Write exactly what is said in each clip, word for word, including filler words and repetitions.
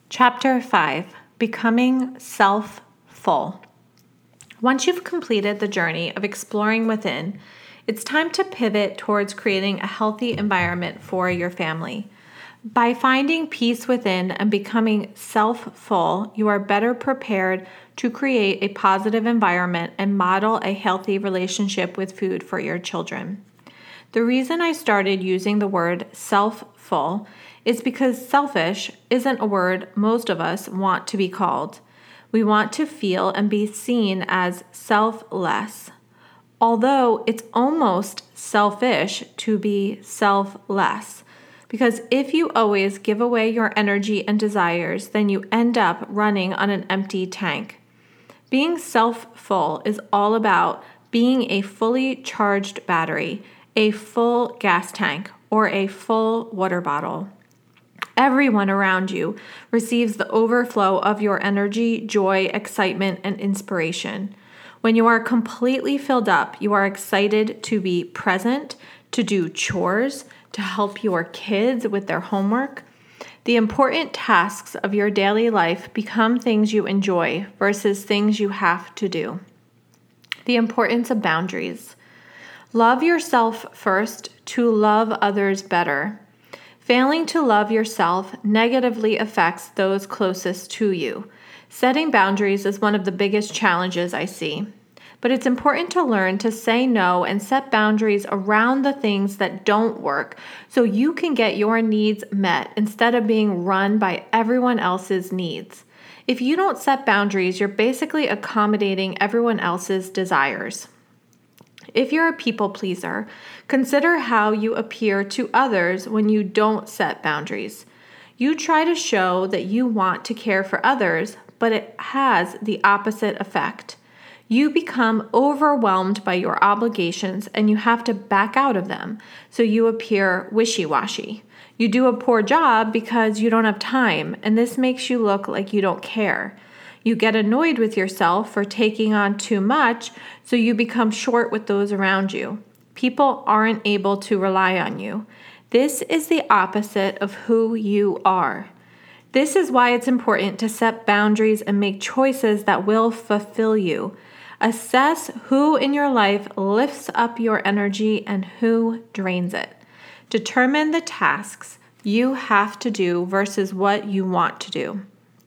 Chapter five, Becoming Self-Full. Once you've completed the journey of exploring within, it's time to pivot towards creating a healthy environment for your family. By finding peace within and becoming self-full, you are better prepared to create a positive environment and model a healthy relationship with food for your children. The reason I started using the word self-full is because selfish isn't a word most of us want to be called. We want to feel and be seen as selfless, although it's almost selfish to be selfless. Because if you always give away your energy and desires, then you end up running on an empty tank. Being self-full is all about being a fully charged battery, a full gas tank, or a full water bottle. Everyone around you receives the overflow of your energy, joy, excitement, and inspiration. When you are completely filled up, you are excited to be present, to do chores, to help your kids with their homework. The important tasks of your daily life become things you enjoy versus things you have to do. The importance of boundaries. Love yourself first to love others better. Failing to love yourself negatively affects those closest to you. Setting boundaries is one of the biggest challenges I see. But it's important to learn to say no and set boundaries around the things that don't work so you can get your needs met instead of being run by everyone else's needs. If you don't set boundaries, you're basically accommodating everyone else's desires. If you're a people pleaser, consider how you appear to others when you don't set boundaries. You try to show that you want to care for others, but it has the opposite effect. You become overwhelmed by your obligations and you have to back out of them, so you appear wishy-washy. You do a poor job because you don't have time, and this makes you look like you don't care. You get annoyed with yourself for taking on too much, so you become short with those around you. People aren't able to rely on you. This is the opposite of who you are. This is why it's important to set boundaries and make choices that will fulfill you. Assess who in your life lifts up your energy and who drains it. Determine the tasks you have to do versus what you want to do.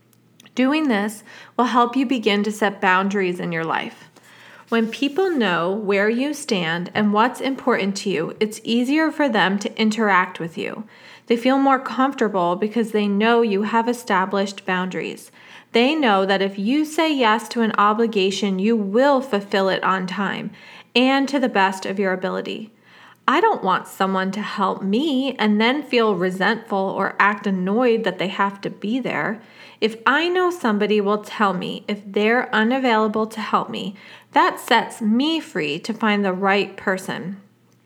Doing this will help you begin to set boundaries in your life. When people know where you stand and what's important to you, it's easier for them to interact with you. They feel more comfortable because they know you have established boundaries. They know that if you say yes to an obligation, you will fulfill it on time and to the best of your ability. I don't want someone to help me and then feel resentful or act annoyed that they have to be there. If I know somebody will tell me if they're unavailable to help me, that sets me free to find the right person.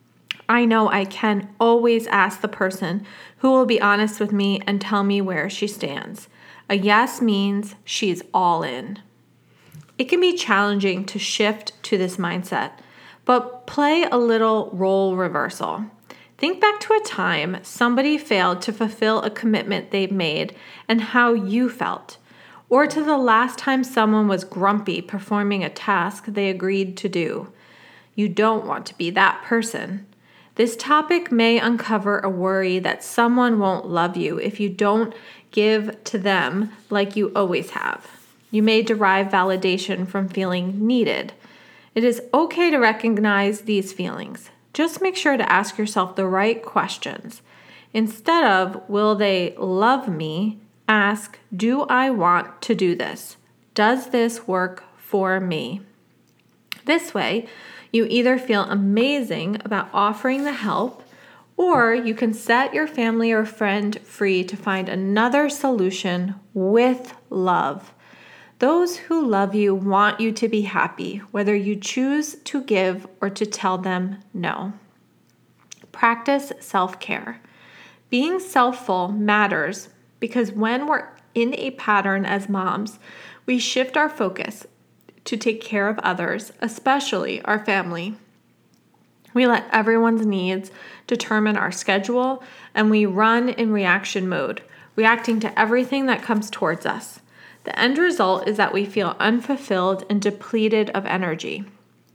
I know I can always ask the person who will be honest with me and tell me where she stands. A yes means she's all in. It can be challenging to shift to this mindset, but play a little role reversal. Think back to a time somebody failed to fulfill a commitment they've made and how you felt, or to the last time someone was grumpy performing a task they agreed to do. You don't want to be that person. This topic may uncover a worry that someone won't love you if you don't give to them like you always have. You may derive validation from feeling needed. It is okay to recognize these feelings. Just make sure to ask yourself the right questions. Instead of, will they love me? Ask, do I want to do this? Does this work for me? This way, you either feel amazing about offering the help, or you can set your family or friend free to find another solution with love. Those who love you want you to be happy, whether you choose to give or to tell them no. Practice self-care. Being self-full matters because when we're in a pattern as moms, we shift our focus to take care of others, especially our family. We let everyone's needs determine our schedule, and we run in reaction mode, reacting to everything that comes towards us. The end result is that we feel unfulfilled and depleted of energy.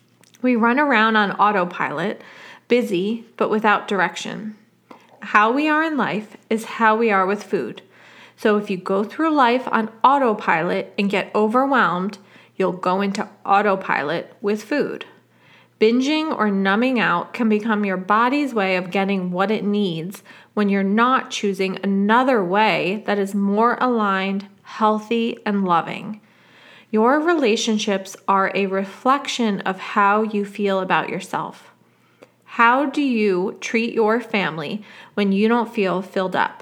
We run around on autopilot, busy, but without direction. How we are in life is how we are with food. So if you go through life on autopilot and get overwhelmed, you'll go into autopilot with food. Binging or numbing out can become your body's way of getting what it needs when you're not choosing another way that is more aligned, healthy, and loving. Your relationships are a reflection of how you feel about yourself. How do you treat your family when you don't feel filled up?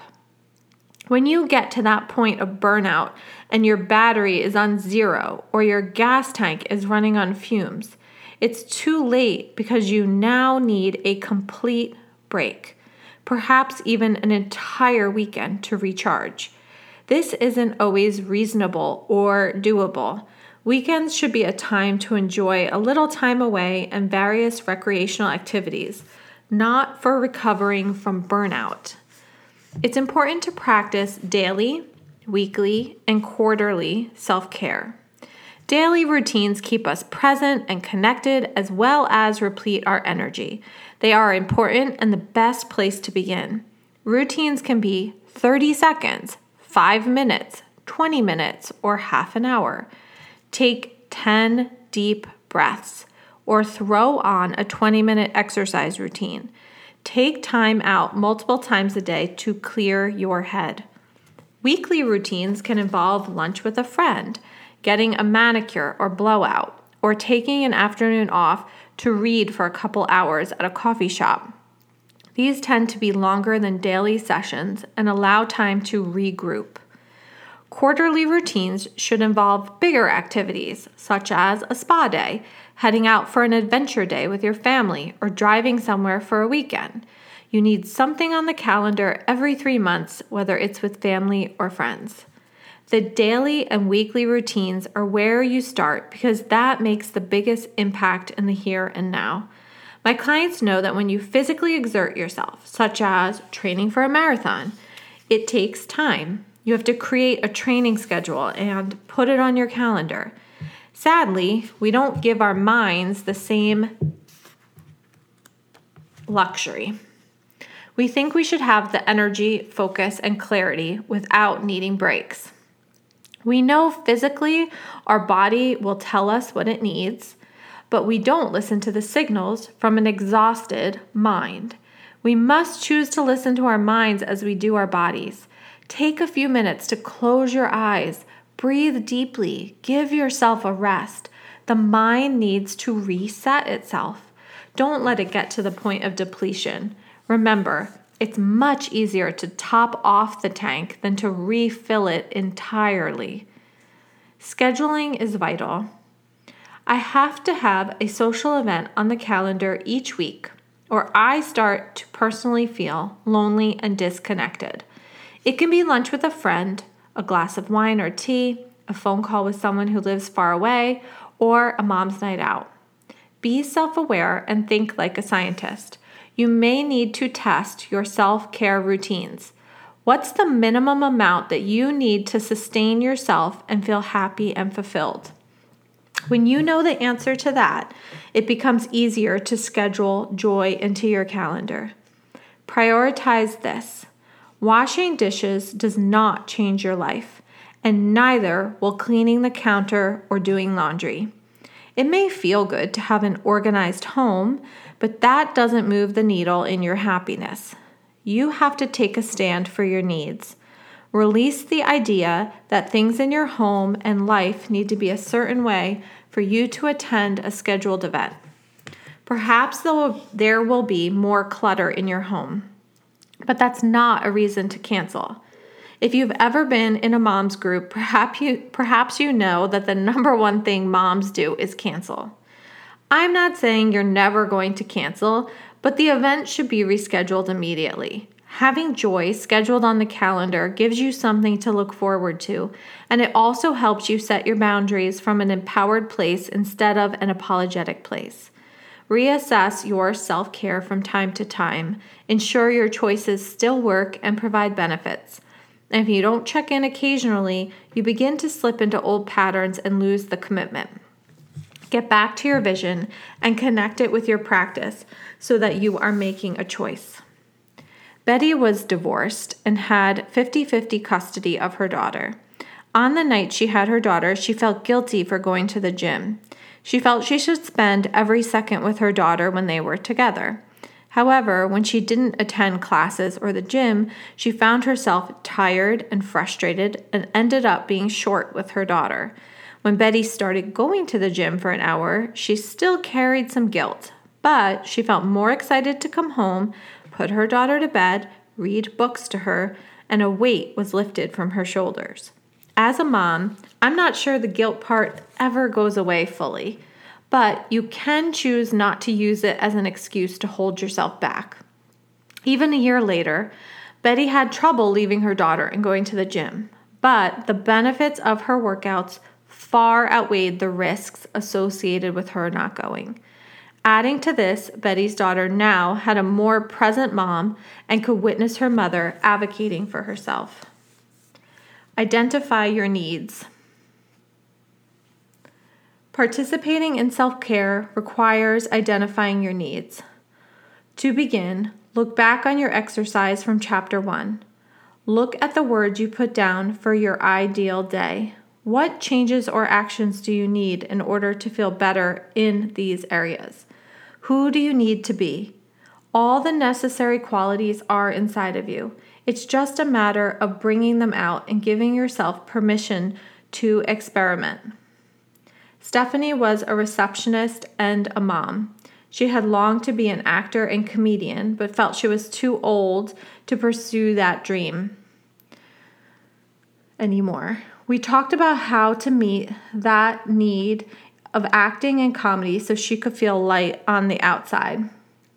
When you get to that point of burnout and your battery is on zero or your gas tank is running on fumes, it's too late because you now need a complete break, perhaps even an entire weekend to recharge. This isn't always reasonable or doable. Weekends should be a time to enjoy a little time away and various recreational activities, not for recovering from burnout. It's important to practice daily, weekly, and quarterly self-care. Daily routines keep us present and connected as well as replete our energy. They are important and the best place to begin. Routines can be thirty seconds, five minutes, twenty minutes, or half an hour. Take ten deep breaths or throw on a twenty-minute exercise routine. Take time out multiple times a day to clear your head. Weekly routines can involve lunch with a friend, getting a manicure or blowout, or taking an afternoon off to read for a couple hours at a coffee shop. These tend to be longer than daily sessions and allow time to regroup. Quarterly routines should involve bigger activities, such as a spa day, heading out for an adventure day with your family, or driving somewhere for a weekend. You need something on the calendar every three months, whether it's with family or friends. The daily and weekly routines are where you start because that makes the biggest impact in the here and now. My clients know that when you physically exert yourself, such as training for a marathon, it takes time. You have to create a training schedule and put it on your calendar. Sadly, we don't give our minds the same luxury. We think we should have the energy, focus, and clarity without needing breaks. We know physically our body will tell us what it needs, but we don't listen to the signals from an exhausted mind. We must choose to listen to our minds as we do our bodies. Take a few minutes to close your eyes, breathe deeply, give yourself a rest. The mind needs to reset itself. Don't let it get to the point of depletion. Remember, it's much easier to top off the tank than to refill it entirely. Scheduling is vital. I have to have a social event on the calendar each week, or I start to personally feel lonely and disconnected. It can be lunch with a friend, a glass of wine or tea, a phone call with someone who lives far away, or a mom's night out. Be self-aware and think like a scientist. You may need to test your self-care routines. What's the minimum amount that you need to sustain yourself and feel happy and fulfilled? When you know the answer to that, it becomes easier to schedule joy into your calendar. Prioritize this. Washing dishes does not change your life, and neither will cleaning the counter or doing laundry. It may feel good to have an organized home, but that doesn't move the needle in your happiness. You have to take a stand for your needs. Release the idea that things in your home and life need to be a certain way for you to attend a scheduled event. Perhaps there will be more clutter in your home, but that's not a reason to cancel. If you've ever been in a mom's group, perhaps you, perhaps you know that the number one thing moms do is cancel. I'm not saying you're never going to cancel, but the event should be rescheduled immediately. Having joy scheduled on the calendar gives you something to look forward to, and it also helps you set your boundaries from an empowered place instead of an apologetic place. Reassess your self-care from time to time. Ensure your choices still work and provide benefits. And if you don't check in occasionally, you begin to slip into old patterns and lose the commitment. Get back to your vision and connect it with your practice so that you are making a choice. Betty was divorced and had fifty-fifty custody of her daughter. On the night she had her daughter, she felt guilty for going to the gym. She felt she should spend every second with her daughter when they were together. However, when she didn't attend classes or the gym, she found herself tired and frustrated and ended up being short with her daughter. When Betty started going to the gym for an hour, she still carried some guilt, but she felt more excited to come home, put her daughter to bed, read books to her, and a weight was lifted from her shoulders. As a mom, I'm not sure the guilt part ever goes away fully, but you can choose not to use it as an excuse to hold yourself back. Even a year later, Betty had trouble leaving her daughter and going to the gym, but the benefits of her workouts far outweighed the risks associated with her not going. Adding to this, Betty's daughter now had a more present mom and could witness her mother advocating for herself. Identify your needs. Participating in self-care requires identifying your needs. To begin, look back on your exercise from chapter one. Look at the words you put down for your ideal day. What changes or actions do you need in order to feel better in these areas? Who do you need to be? All the necessary qualities are inside of you. It's just a matter of bringing them out and giving yourself permission to experiment. Stephanie was a receptionist and a mom. She had longed to be an actor and comedian, but felt she was too old to pursue that dream anymore. We talked about how to meet that need of acting and comedy so she could feel light on the outside.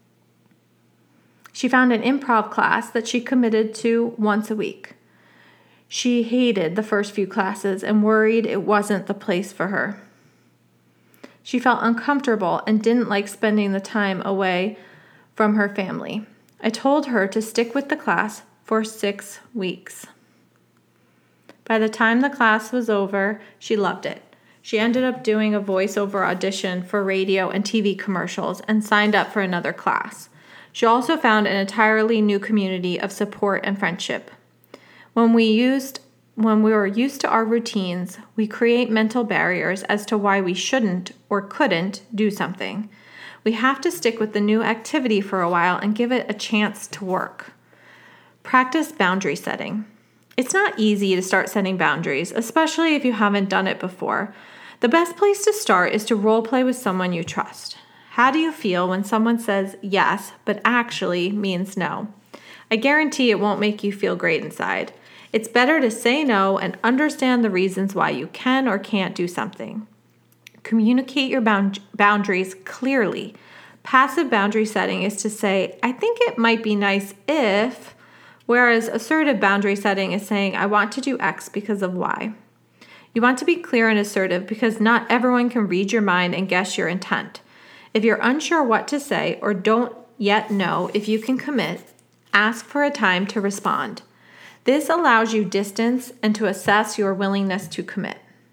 She found an improv class that she committed to once a week. She hated the first few classes and worried it wasn't the place for her. She felt uncomfortable and didn't like spending the time away from her family. I told her to stick with the class for six weeks. By the time the class was over, she loved it. She ended up doing a voiceover audition for radio and T V commercials and signed up for another class. She also found an entirely new community of support and friendship. When we used when we were used to our routines, we create mental barriers as to why we shouldn't or couldn't do something. We have to stick with the new activity for a while and give it a chance to work. Practice boundary setting. It's not easy to start setting boundaries, especially if you haven't done it before. The best place to start is to role play with someone you trust. How do you feel when someone says yes, but actually means no? I guarantee it won't make you feel great inside. It's better to say no and understand the reasons why you can or can't do something. Communicate your bound- boundaries clearly. Passive boundary setting is to say, I think it might be nice if... Whereas assertive boundary setting is saying, I want to do X because of Y. You want to be clear and assertive because not everyone can read your mind and guess your intent. If you're unsure what to say or don't yet know if you can commit, ask for a time to respond. This allows you distance and to assess your willingness to commit.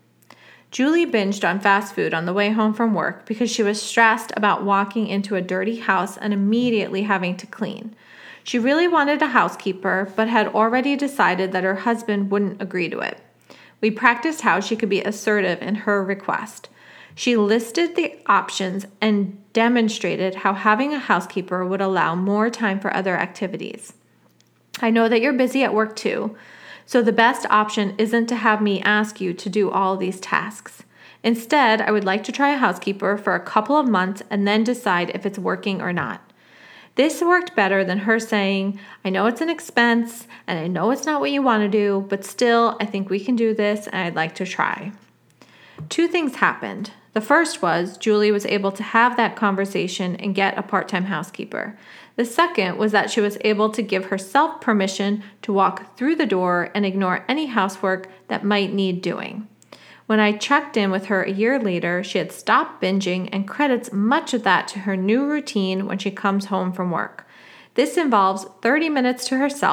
Julie binged on fast food on the way home from work because she was stressed about walking into a dirty house and immediately having to clean. She really wanted a housekeeper, but had already decided that her husband wouldn't agree to it. We practiced how she could be assertive in her request. She listed the options and demonstrated how having a housekeeper would allow more time for other activities. I know that you're busy at work too, so the best option isn't to have me ask you to do all these tasks. Instead, I would like to try a housekeeper for a couple of months and then decide if it's working or not. This worked better than her saying, I know it's an expense and I know it's not what you want to do, but still, I think we can do this and I'd like to try. Two things happened. The first was Julie was able to have that conversation and get a part-time housekeeper. The second was that she was able to give herself permission to walk through the door and ignore any housework that might need doing. When I checked in with her a year later, she had stopped binging and credits much of that to her new routine when she comes home from work. This involves thirty minutes to herself,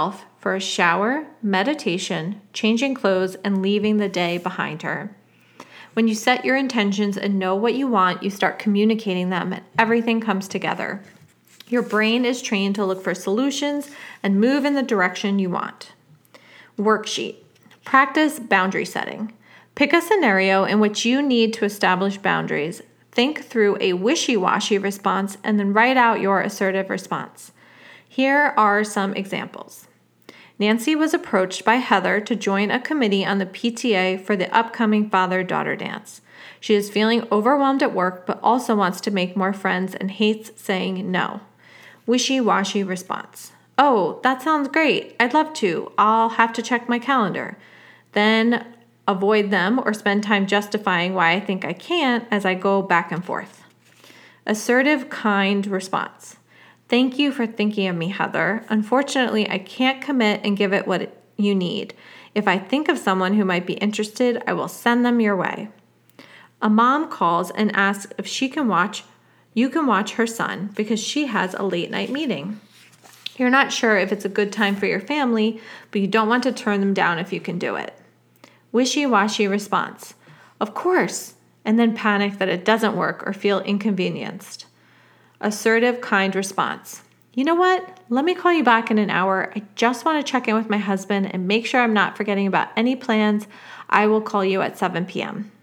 for a shower, meditation, changing clothes, and leaving the day behind her. When you set your intentions and know what you want, you start communicating them and everything comes together. Your brain is trained to look for solutions and move in the direction you want. Worksheet. Practice boundary setting. Pick a scenario in which you need to establish boundaries. Think through a wishy-washy response and then write out your assertive response. Here are some examples. Nancy was approached by Heather to join a committee on the P T A for the upcoming father-daughter dance. She is feeling overwhelmed at work, but also wants to make more friends and hates saying no. Wishy-washy response. Oh, that sounds great. I'd love to. I'll have to check my calendar. Then avoid them or spend time justifying why I think I can't as I go back and forth. Assertive, kind response. Thank you for thinking of me, Heather. Unfortunately, I can't commit and give it what you need. If I think of someone who might be interested, I will send them your way. A mom calls and asks if she can watch, you can watch her son because she has a late night meeting. You're not sure if it's a good time for your family, but you don't want to turn them down if you can do it. Wishy-washy response. Of course, and then panic that it doesn't work or feel inconvenienced. Assertive, kind response. You know what? Let me call you back in an hour. I just want to check in with my husband and make sure I'm not forgetting about any plans. I will call you at seven p.m.